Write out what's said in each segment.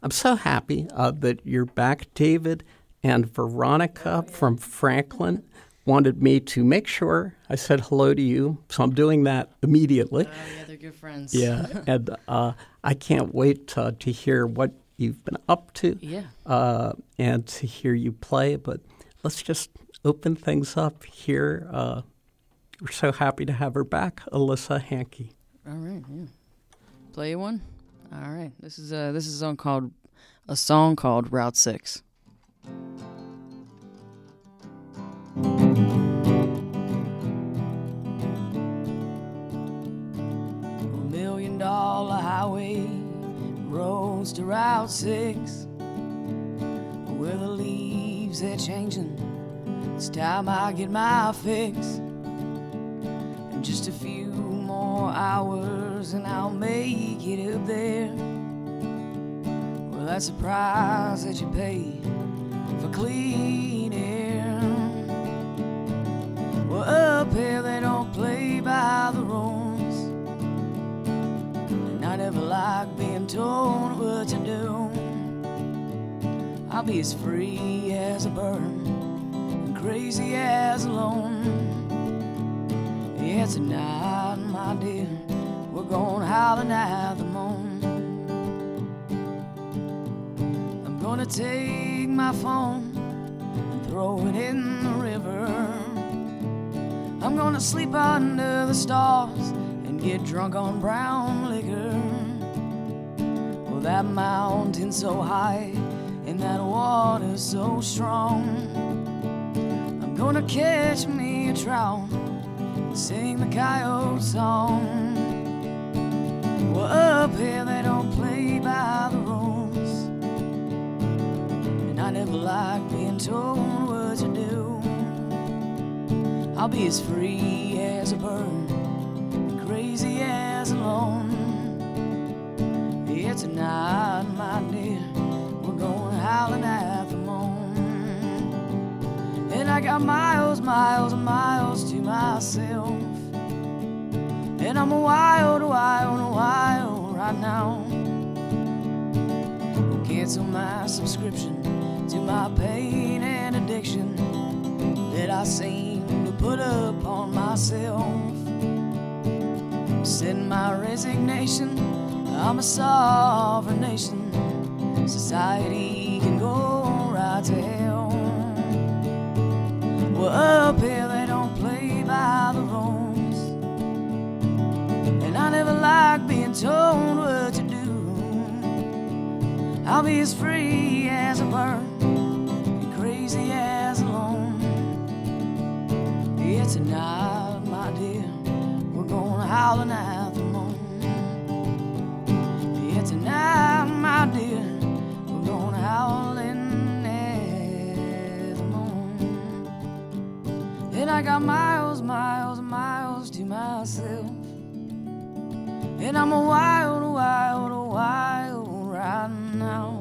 I'm so happy that you're back, David. And Veronica from Franklin wanted me to make sure I said hello to you. So I'm doing that immediately. Oh, yeah, they're good friends. Yeah, and I can't wait to hear what you've been up to and to hear you play. But let's just open things up here. We're so happy to have her back, Alyssa Hankey. All right, yeah. Play one? All right. This is a song called Route 6. $1,000,000 highway rolls to Route 6, where the leaves are changing. It's time I get my fix. In just a few more hours and I'll make it up there. Well, that's the price that you pay for clean air. Well, up here they don't play by the rules, and I never like being told what to do. I'll be as free as a bird and crazy as a loon. Yeah, tonight, my dear, we're going howling at the moon. I'm gonna take my phone and throw it in the river. I'm gonna sleep under the stars and get drunk on brown liquor. Well, that mountain's so high and that water's so strong. I'm gonna catch me a trout and sing the coyote song. Well, up here they don't play by the rules, and I never like being told what to do. I'll be as free as a bird and crazy as a loon. Yeah, tonight, my dear, we're going howling at the moon. And I got miles and miles to myself, and I'm a wild right now. I'll cancel my subscription to my pain and addiction that I seem to put up on myself. Send my resignation, I'm a sovereign nation. Society can go right to hell. Well, up here they don't play by the rules, and I never like being told what to do. I'll be as free as a bird and crazy as a loon. Yeah, tonight, my dear, we're going howling at the moon. Yeah, tonight, my dear, we're going howling at the moon. And I got miles and miles to myself, and I'm a wild right now.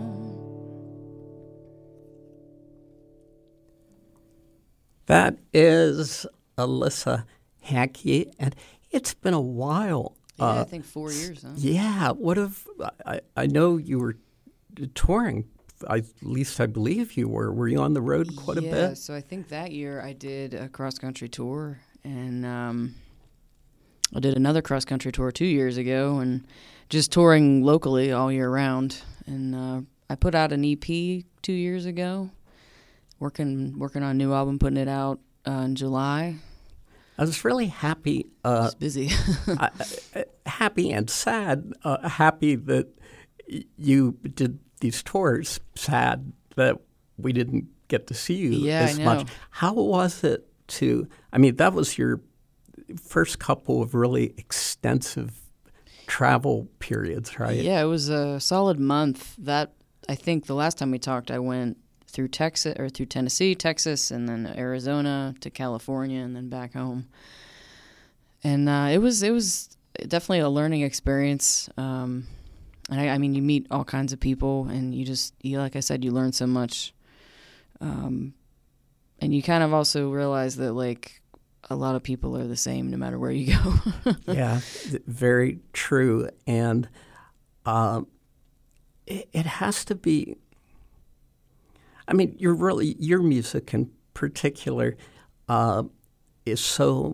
That is Alyssa Hankey, and it's been a while. Yeah, I think 4 years, huh? Yeah, I know you were touring, at least I believe you were. Were you on the road quite a bit? Yeah, so I think that year I did a cross-country tour, and I did another cross-country tour 2 years ago, and just touring locally all year round. And I put out an EP 2 years ago, working on a new album, putting it out in July. I was really happy. It's busy. Happy and sad. Happy that you did these tours. Sad that we didn't get to see you as much. How was it to? I mean, that was your first couple of really extensive travel periods, right? Yeah, it was a solid month. That I think the last time we talked, I went through Tennessee, Texas, and then Arizona to California, and then back home. And it was definitely a learning experience. And I mean, you meet all kinds of people, and you like I said, you learn so much. And you kind of also realize that like a lot of people are the same no matter where you go. Yeah, very true. And it has to be. I mean, your music in particular is so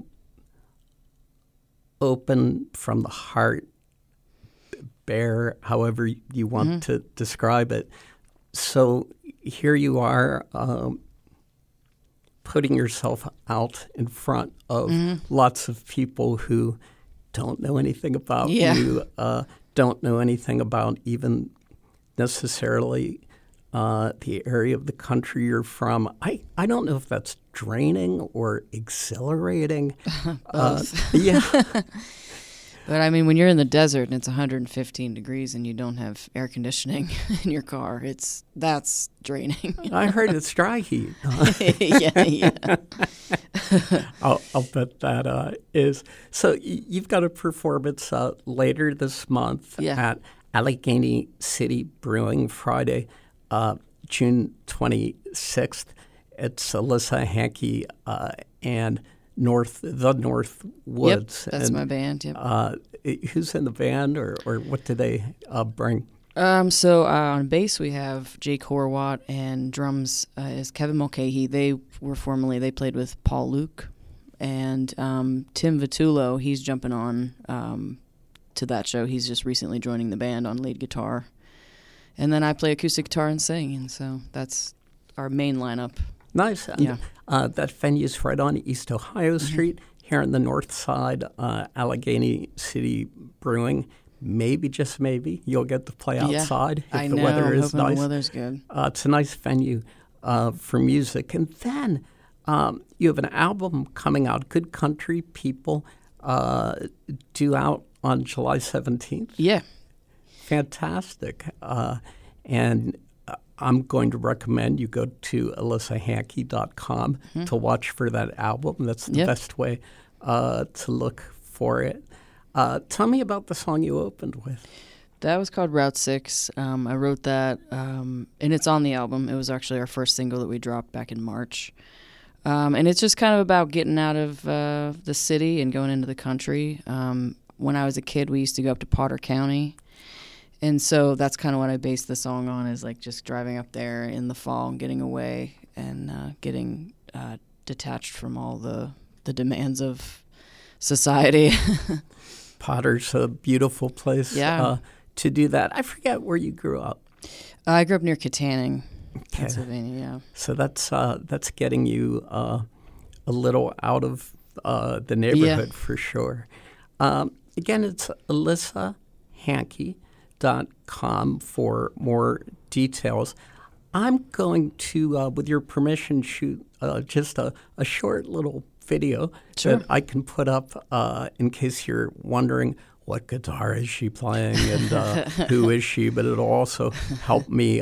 open from the heart, bare, however you want to describe it. So here you are putting yourself out in front of lots of people who don't know anything about you, don't know anything about even necessarily the area of the country you're from. I don't know if that's draining or exhilarating. Both. Yeah. But I mean, when you're in the desert and it's 115 degrees and you don't have air conditioning in your car, that's draining. I heard it's dry heat. Yeah. I'll bet that is. So you've got a performance later this month at Allegheny City Brewing, Friday, June 26th. It's Alyssa Hankey and the North Woods. Yep, that's my band. Yep. Who's in the band, or what do they bring? So on bass we have Jake Horwat, and drums is Kevin Mulcahy. They played with Paul Luke, and Tim Vitullo. He's jumping on to that show. He's just recently joining the band on lead guitar, and then I play acoustic guitar and sing, and so that's our main lineup. Nice. Yeah. That venue's right on East Ohio Street here on the north side, Allegheny City Brewing. Maybe, just maybe, you'll get to play outside if the weather is nice. The weather's good. It's a nice venue for music. And then you have an album coming out, Good Country People, due out on July 17th. Yeah. Fantastic. And I'm going to recommend you go to alyssahankey.com to watch for that album. That's the best way to look for it. Tell me about the song you opened with. That was called Route 6. I wrote that, and it's on the album. It was actually our first single that we dropped back in March. And it's just kind of about getting out of the city and going into the country. When I was a kid, we used to go up to Potter County. And so that's kind of what I based the song on, is like just driving up there in the fall and getting away and getting detached from all the demands of society. Potter's a beautiful place to do that. I forget where you grew up. I grew up near Katanning, Pennsylvania, yeah. So that's getting you a little out of the neighborhood for sure. Again, it's alyssahankey.com for more details. I'm going to, with your permission, shoot just a short little video that I can put up in case you're wondering what guitar is she playing and who is she, but it'll also help me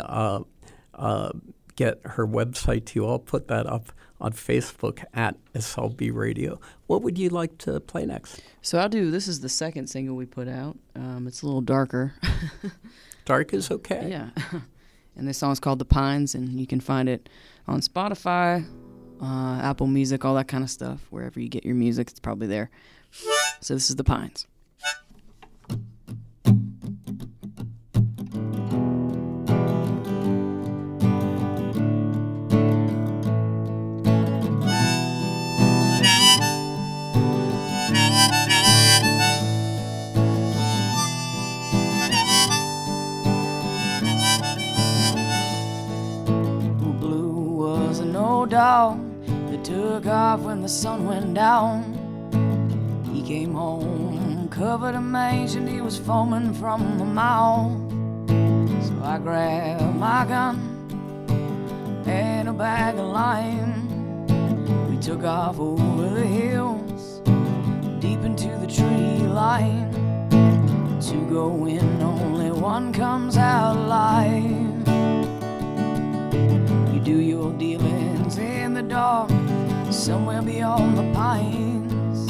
get her website to you. I'll put that up on Facebook at SLB Radio. What would you like to play next? So this is the second single we put out. It's a little darker. Dark is okay. Yeah. And this song's called The Pines, and you can find it on Spotify, Apple Music, all that kind of stuff. Wherever you get your music, it's probably there. So this is The Pines. Dog that took off when the sun went down. He came home covered in mange and he was foaming from the mouth. So I grabbed my gun and a bag of lime. We took off over the hills, deep into the tree line. To go in, only one comes out alive. You do your dealings in the dark, somewhere beyond the pines.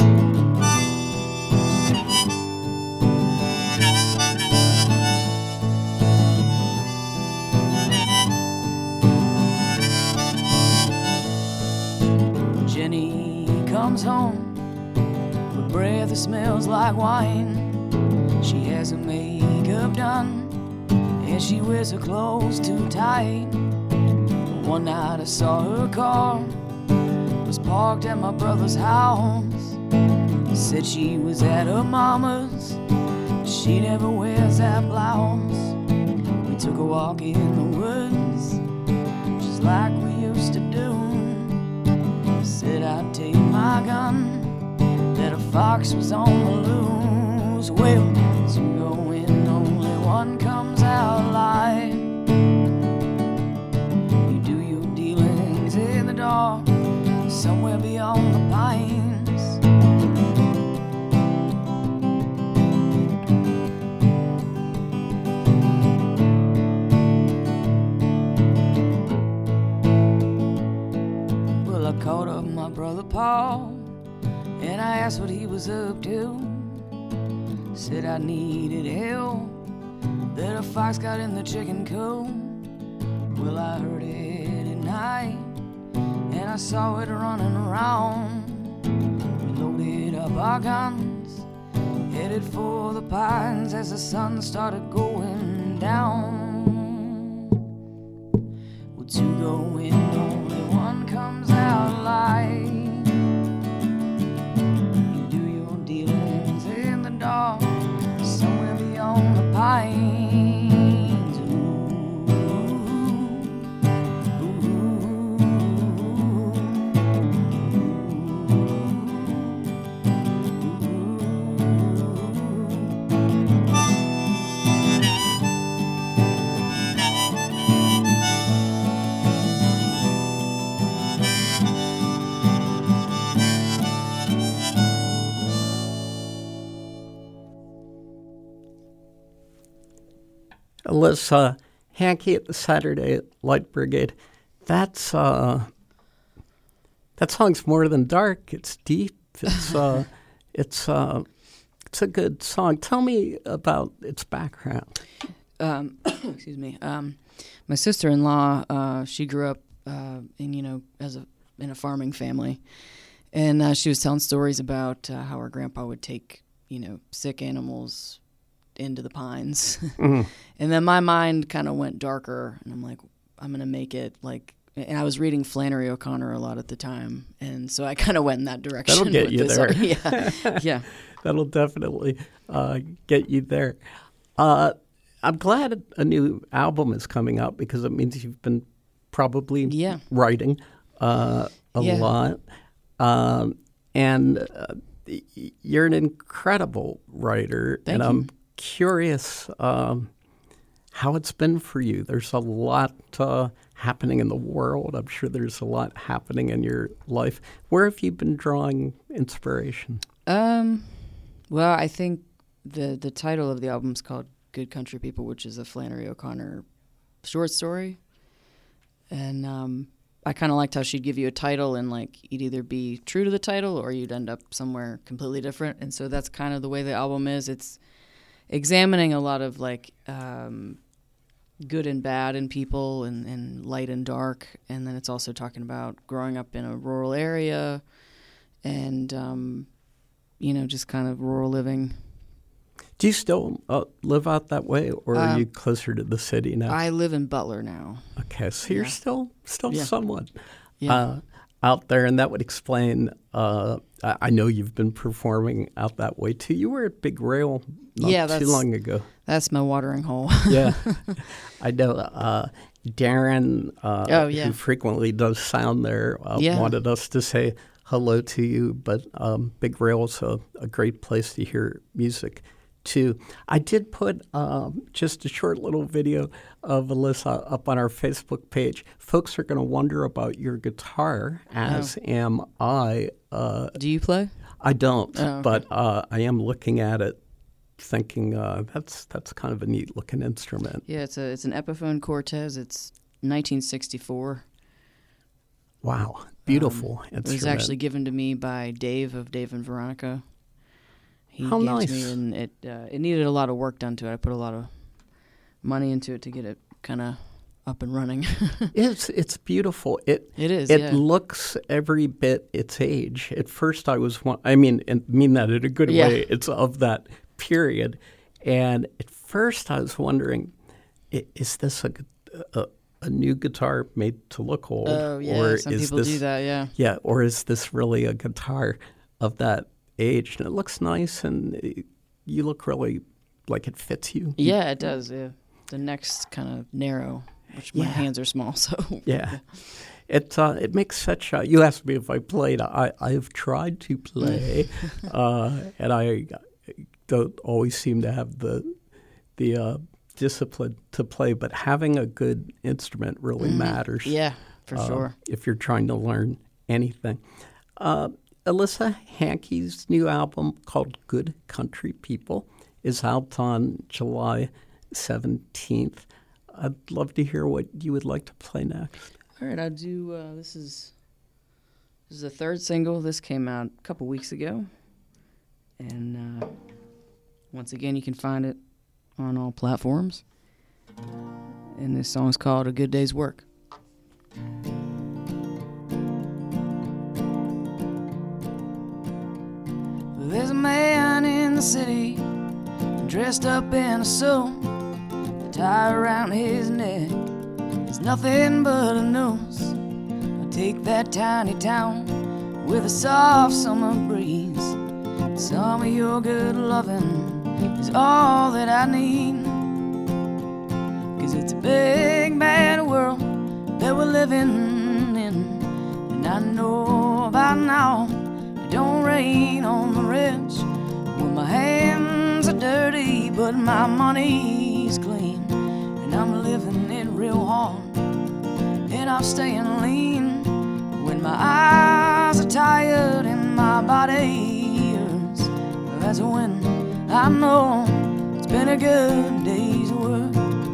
Jenny comes home with breath that smells like wine. She has her makeup done and she wears her clothes too tight. One night I saw her car was parked at my brother's house. Said she was at her mama's, she never wears that blouse. We took a walk in the woods, just like we used to do. Said I'd take my gun, that a fox was on the loose. Well, two go in, only one comes out alive. You do your dealings in the dark, somewhere beyond the pines. Well, I called up my brother Paul, and I asked what he was up to. Said I needed help, that a fox got in the chicken coop. Well, I heard it at night, and I saw it running around. We loaded up our guns, headed for the pines as the sun started going down. Well, two go in, only one comes out alive. You do your dealings in the dark, somewhere beyond the pines. Alyssa Hankey at the Saturday Light Brigade. That song's more than dark. It's deep. It's it's a good song. Tell me about its background. Excuse me. My sister-in-law, she grew up in a farming family, and she was telling stories about how her grandpa would take sick animals into the pines. Mm-hmm. And then my mind kind of went darker, and I'm like, I'm going to make it like, and I was reading Flannery O'Connor a lot at the time, and so I kind of went in that direction. That'll get you there. Yeah. Yeah. That'll definitely get you there. I'm glad a new album is coming out, because it means you've been probably writing a lot. And you're an incredible writer. Thank you. I'm curious how it's been for you. There's a lot happening in the world. I'm sure there's a lot happening in your life. Where have you been drawing inspiration? Well, I think the title of the album is called Good Country People, which is a Flannery O'Connor short story. And I kind of liked how she'd give you a title, and like you'd either be true to the title or you'd end up somewhere completely different. And so that's kind of the way the album is. It's examining a lot of like good and bad in people, and light and dark. And then it's also talking about growing up in a rural area and, just kind of rural living. Do you still live out that way, or are you closer to the city now? I live in Butler now. Okay, so you're still somewhat out there, and that would explain. I know you've been performing out that way too. You were at Big Rail not too long ago. That's my watering hole. Yeah, I know. Darren, who frequently does sound there, wanted us to say hello to you. But Big Rail's a great place to hear music too. I did put just a short little video of Alyssa up on our Facebook page. Folks are going to wonder about your guitar, as am I. Do you play? I don't, but I am looking at it, thinking that's kind of a neat looking instrument. Yeah, it's an Epiphone Cortez. It's 1964. Wow, beautiful instrument. It was actually given to me by Dave of Dave and Veronica. How nice. Me, and it needed a lot of work done to it. I put a lot of money into it to get it kind of up and running. It's beautiful. It is. It looks every bit its age. At first, I mean that in a good way. It's of that period, and at first I was wondering, is this a new guitar made to look old? Oh, yeah, or some people do that, yeah. Yeah, or is this really a guitar of that age? And it looks nice, and you look really like it fits you. Yeah, it does, yeah. The neck's kind of narrow, which my hands are small, so. Yeah. It makes such a... You asked me if I played. I've tried to play, and I don't always seem to have the discipline to play, but having a good instrument really matters. Yeah, for sure. If you're trying to learn anything. Alyssa Hankey's new album called Good Country People is out on July 17th. I'd love to hear what you would like to play next. All right, I'll do, this is the third single. This came out a couple weeks ago. And once again, you can find it on all platforms. And this song's called A Good Day's Work. There's a man in the city dressed up in a suit. The tie around his neck is nothing but a noose. I take that tiny town with a soft summer breeze. Some of your good loving is all that I need. 'Cause it's a big bad world that we're living in, and I know by now it don't rain on the rich. When my hands are dirty but my money's clean, and I'm living it real hard and I'm staying lean. When my eyes are tired and my body hurts, that's when I know it's been a good day's work.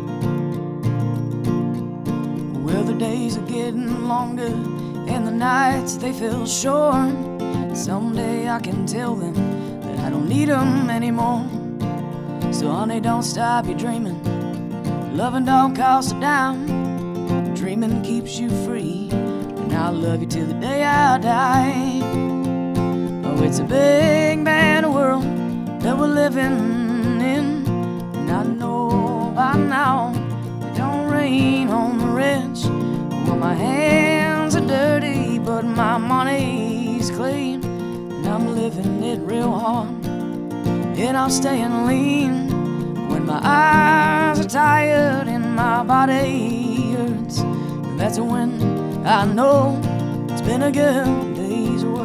Well, the days are getting longer and the nights they feel short. Someday I can tell them that I don't need them anymore. So honey, don't stop your dreaming. Loving don't cost a dime. Dreaming keeps you free, and I'll love you till the day I die. Oh, it's a big bad world that we're living in, and I know by now it don't rain on the rich. Well, my hands are dirty but my money's clean, and I'm living it real hard and I'm staying lean. When my eyes are tired and my body hurts, that's when I know it's been a good day's work.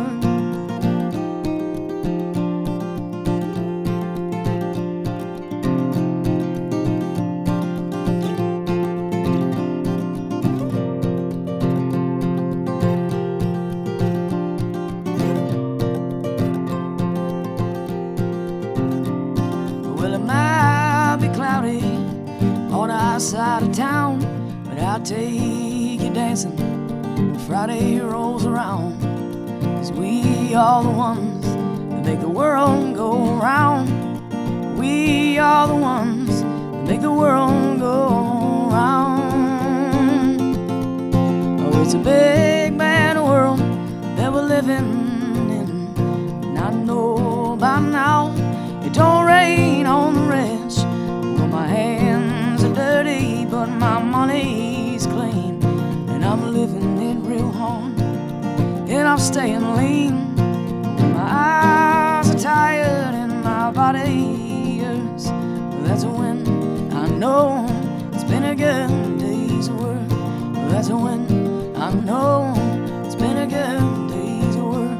Well, it might be cloudy on our side of town, but I'll take you dancing when Friday rolls around. 'Cause we are the ones that make the world go round. We are the ones that make the world go round. Oh, it's a big bad world that we're living in, and I know by now it don't rain on the rich. Well, my hands are dirty but my money's clean, and I'm living it real hard and I'm staying lean. When my eyes are tired and my body hurts, well, that's when I know it's been a good day's work. Well, that's when I know it's been a good day's work.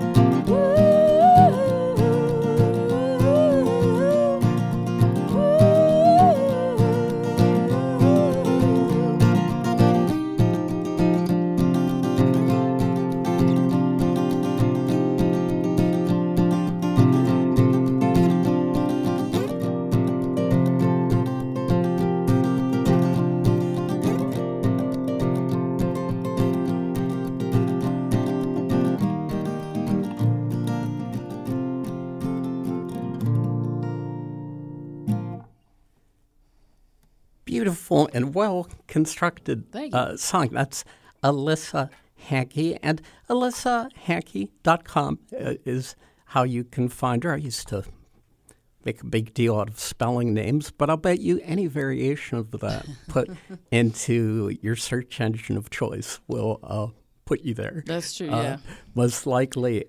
Beautiful and well-constructed song. That's Alyssa Hankey, and AlyssaHankey.com is how you can find her. I used to make a big deal out of spelling names, but I'll bet you any variation of that put into your search engine of choice will put you there. That's true, yeah. Most likely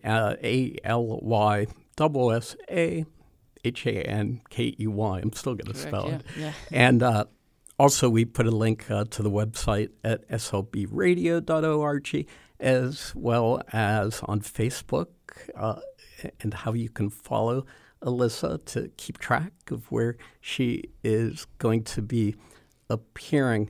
ALYSSAHANKEY. I'm still going to spell it. Yeah. And also, we put a link to the website at slbradio.org, as well as on Facebook, and how you can follow Alyssa to keep track of where she is going to be appearing.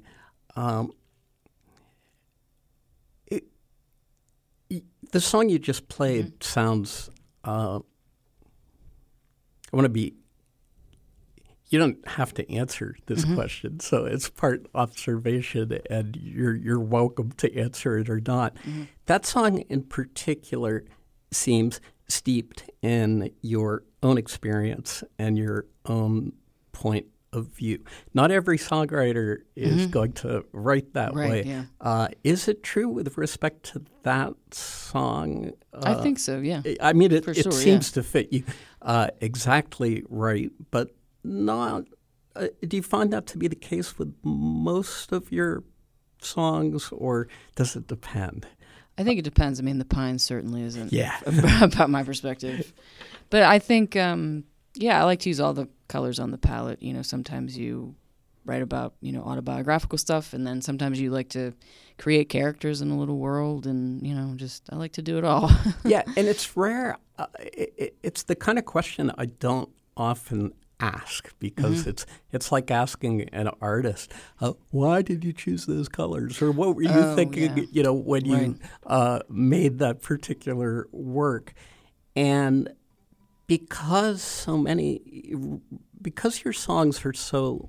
The song you just played sounds, I want to be, you don't have to answer this question, so it's part observation, and you're welcome to answer it or not. That song in particular seems steeped in your own experience and your own point of view. Not every songwriter is going to write that way. Yeah. Is it true with respect to that song? I think so, yeah. I mean, it sure, seems to fit you exactly right, but not. Do you find that to be the case with most of your songs, or does it depend? I think it depends. I mean, The Pines certainly isn't about my perspective. But I think, I like to use all the colors on the palette. You know, sometimes you write about, autobiographical stuff, and then sometimes you like to create characters in a little world, and, I like to do it all. Yeah, and it's rare. It's the kind of question I don't often ask, because it's like asking an artist, why did you choose those colors, or what were you thinking, when you made that particular work. And because your songs are so,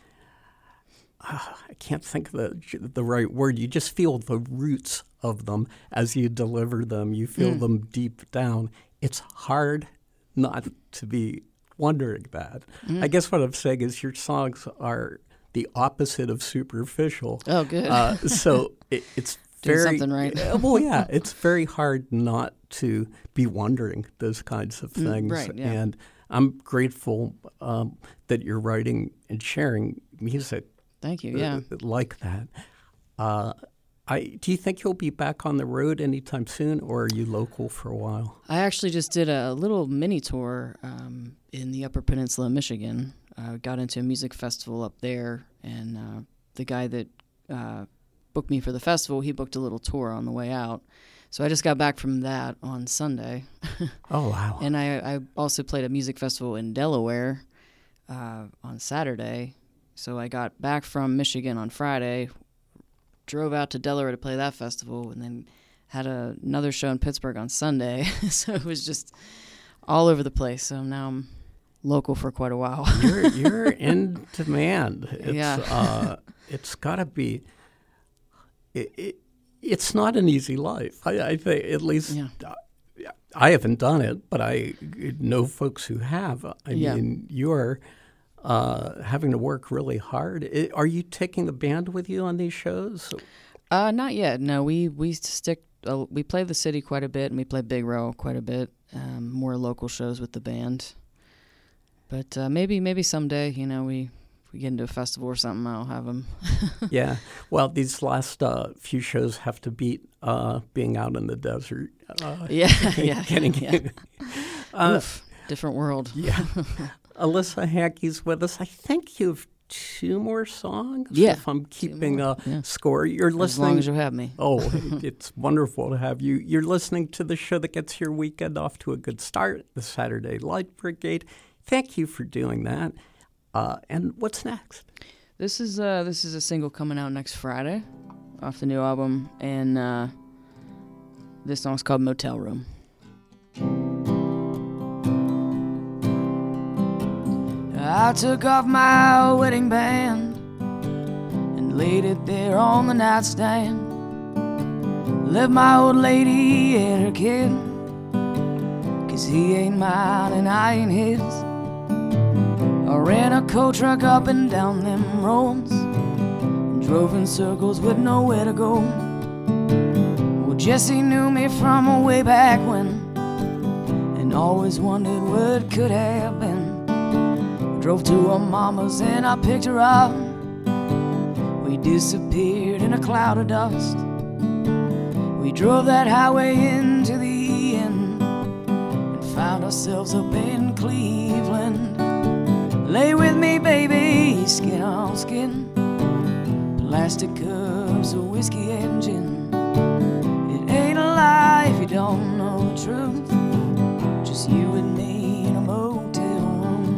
I can't think of the right word, you just feel the roots of them as you deliver them, you feel them deep down. It's hard not to be wondering that. I guess what I'm saying is your songs are the opposite of superficial. Oh, good. So it's very something right. Well, yeah, it's very hard not to be wondering those kinds of things. Right, yeah. And I'm grateful that you're writing and sharing music. Thank you. Yeah, like that. Do you think you'll be back on the road anytime soon, or are you local for a while? I actually just did a little mini tour in the Upper Peninsula of Michigan. I got into a music festival up there, and the guy that booked me for the festival, he booked a little tour on the way out. So I just got back from that on Sunday. Oh, wow. And I also played a music festival in Delaware on Saturday. So I got back from Michigan on Friday, drove out to Delaware to play that festival, and then had another show in Pittsburgh on Sunday. So it was just all over the place. So now I'm local for quite a while. You're in demand. It's got to be. It's not an easy life. I think, at least. Yeah. I haven't done it, but I know folks who have. I mean, you're having to work really hard. Are you taking the band with you on these shows? Not yet. No, we stick. We play the city quite a bit, and we play Big Row quite a bit. More local shows with the band. But maybe someday, if we get into a festival or something, I'll have them. Yeah. Well, these last few shows have to beat being out in the desert. Oof, different world. Yeah. Alyssa Hankey's with us. I think you have 2 more songs. Yeah. If I'm keeping a score. You're listening. As long as you have me. Oh, it's wonderful to have you. You're listening to the show that gets your weekend off to a good start, the Saturday Light Brigade. Thank you for doing that. And what's next? This is a single coming out next Friday off the new album, and this song's called Motel Room. I took off my wedding band and laid it there on the nightstand. Left my old lady and her kid, 'cause he ain't mine and I ain't his. I ran a coal truck up and down them roads, drove in circles with nowhere to go. Well, Jesse knew me from way back when, and always wondered what could have been. Drove to her mama's and I picked her up. We disappeared in a cloud of dust. We drove that highway into the end and found ourselves up in Cleveland. Lay with me, baby, skin on skin. Plastic cups of whiskey and gin. It ain't a lie if you don't know the truth. Just you and me in a motel room.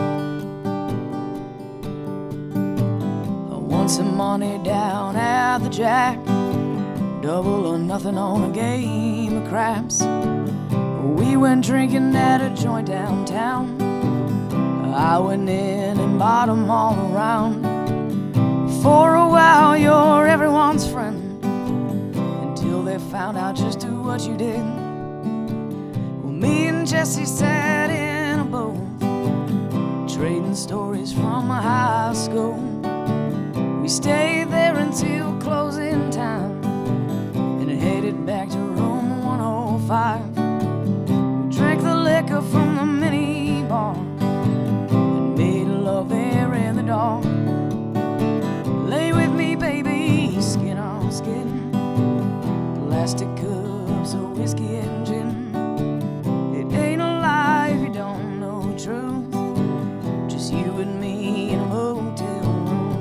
I won some money down at the Jack. Double or nothing on a game of craps. We went drinking at a joint downtown. I went in and bought 'em all around. For a while you're everyone's friend, until they found out just what you did. Well, me and Jesse sat in a booth, trading stories from high school. We stayed there until closing time and headed back to room 105. We drank the liquor from the mini bar and made love there in the dark. Lay with me, baby, skin on skin. Plastic cups of whiskey and gin. It ain't a lie if you don't know the truth. Just you and me in a motel room.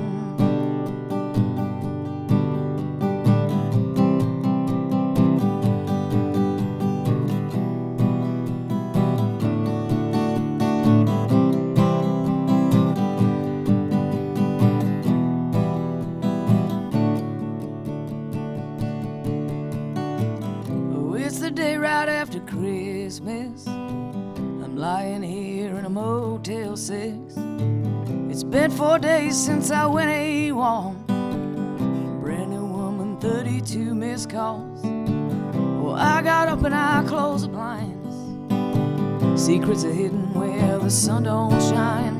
Christmas, I'm lying here in a Motel 6. It's been 4 days since I went AWOL. Brand new woman, 32 missed calls. Well, I got up and I closed the blinds. Secrets are hidden where the sun don't shine.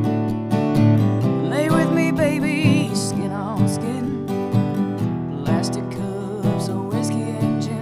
Lay with me, baby, skin on skin. Plastic cups of whiskey and gin.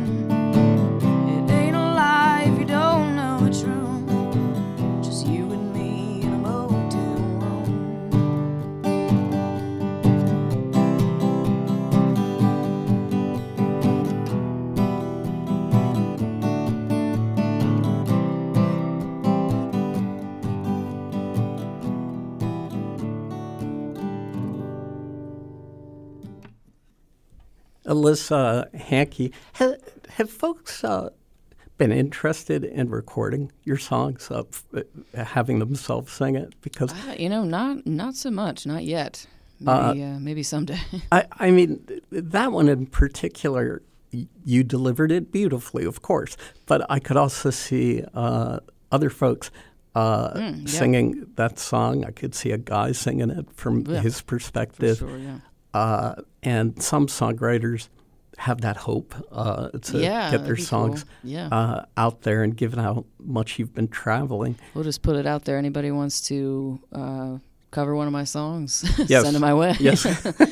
Alyssa Hankey, have folks been interested in recording your songs, having themselves sing it? Because not so much, not yet. Maybe someday. I mean, that one in particular, you delivered it beautifully, of course, but I could also see other folks singing that song. I could see a guy singing it from his perspective. For sure, yeah. And some songwriters have that hope to get their songs out there, and given how much you've been traveling. We'll just put it out there. Anybody wants to cover one of my songs, send it my way. Yes.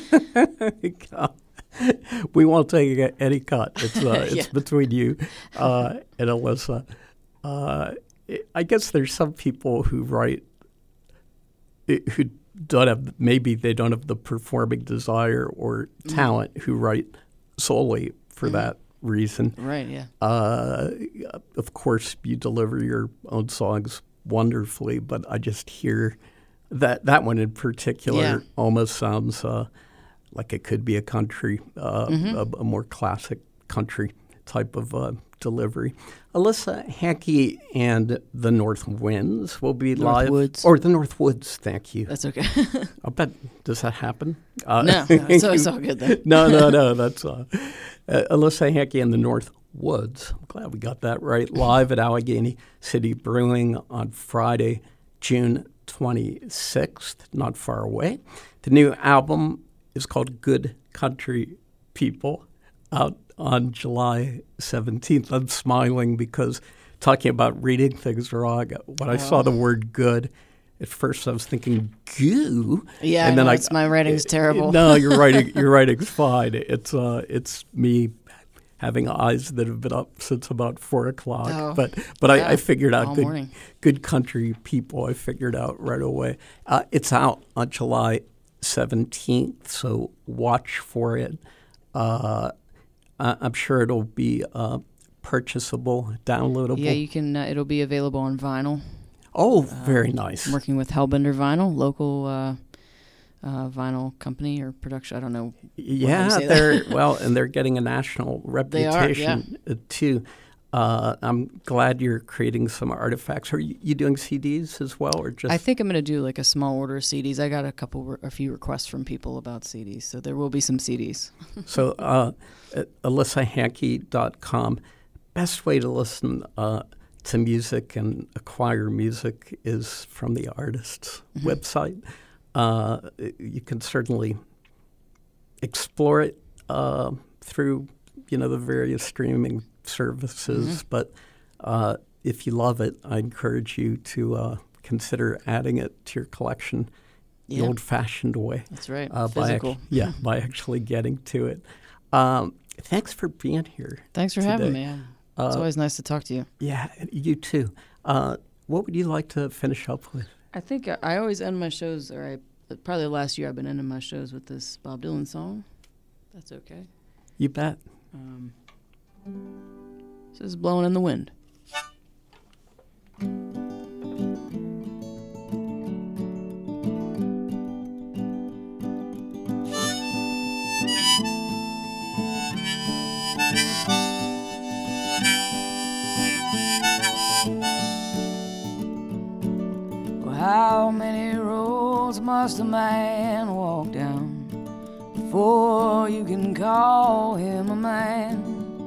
We won't take any cut. It's between you and Alyssa. I guess there's some people who write who don't have, maybe they don't have the performing desire or talent, who write solely for that reason. Right, yeah. Of course, you deliver your own songs wonderfully, but I just hear that one in particular almost sounds like it could be a country, a more classic country type of delivery. Alyssa Hankey and the North Winds will be live. Woods. Or the North Woods, thank you. That's okay. I'll bet, does that happen? No, it's all good then. No, that's Alyssa Hankey and the North Woods. I'm glad we got that right. Live at Allegheny City Brewing on Friday, June 26th, not far away. The new album is called Good Country People, out on July 17th. I'm smiling because talking about reading things wrong, when I saw the word good, at first I was thinking goo. Yeah, and my writing's terrible. No, your writing's fine. It's me having eyes that have been up since about 4 o'clock. Oh, but I figured out good country people. I figured out right away. It's out on July 17th, so watch for it. I'm sure it'll be purchasable, downloadable. Yeah, you can. It'll be available on vinyl. Oh, very nice. I'm working with Hellbender Vinyl, local vinyl company or production. I don't know. Yeah, and they're getting a national reputation too. I'm glad you're creating some artifacts. Are you doing CDs as well, or just? I think I'm going to do like a small order of CDs. I got a few requests from people about CDs, so there will be some CDs. So, AlyssaHankey.com. Best way to listen to music and acquire music is from the artist's website. You can certainly explore it through, the various streaming services. But if you love it, I encourage you to consider adding it to your collection the old-fashioned way. That's right. Physical. By actually getting to it. Thanks for being here. Thanks for having me. It's always nice to talk to you. Yeah, you too. What would you like to finish up with? I think I always end my shows, probably last year I've been ending my shows with this Bob Dylan song. That's okay. You bet. This is Blowing in the Wind. How many roads must a man walk down before you can call him a man?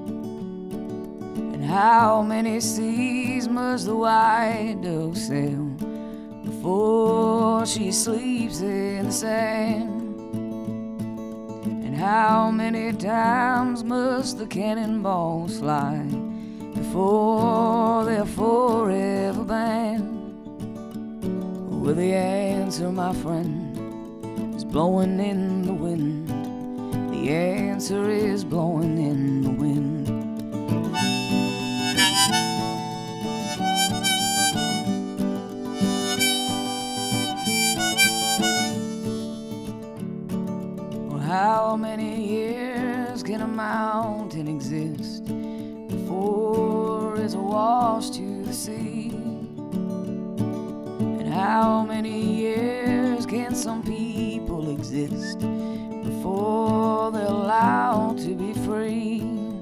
And how many seas must the white dove sail before she sleeps in the sand? And how many times must the cannonballs fly before they're forever banned? Well, the answer, my friend, is blowing in the wind. The answer is blowing in the wind. Well, how many years can a mountain exist before it's washed to the sea? How many years can some people exist before they're allowed to be free?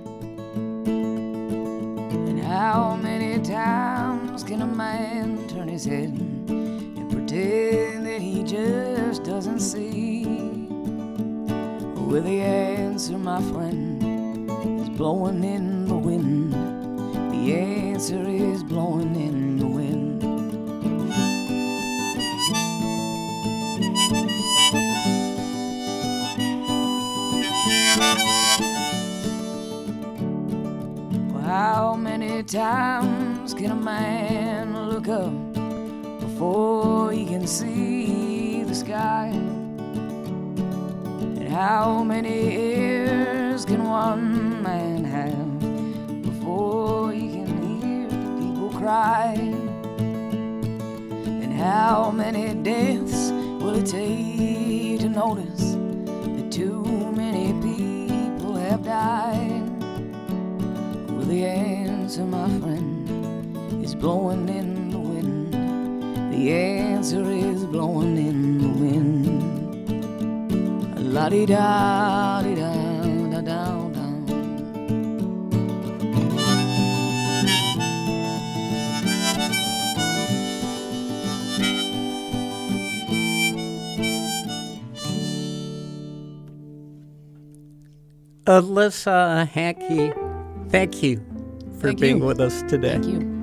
And how many times can a man turn his head and pretend that he just doesn't see? Well, the answer, my friend, is blowing in the wind. The answer is blowing in the wind. How many times can a man look up before he can see the sky? And how many ears can one man have before he can hear people cry? And how many deaths will it take to notice that too many people have died? The answer, my friend, is blowing in the wind. The answer is blowing in the wind. La-di-da-di-da-da-da-da. Alyssa Hankey, thank you for being with us today. Thank you.